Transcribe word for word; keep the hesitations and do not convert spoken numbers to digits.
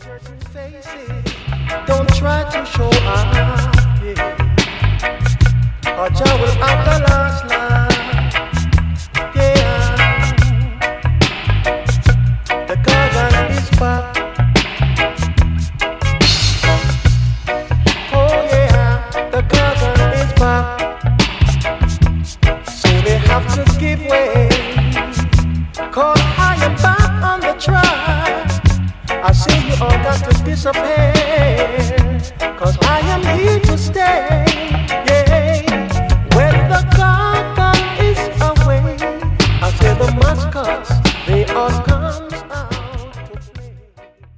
Don't try to show off, yeah. Or Jah will have the last laugh, yeah. The garden is back. Oh yeah, the garden is back. So they have to give way. Cause I am back on the track. I say you all got to disappear. Cause I am here to stay.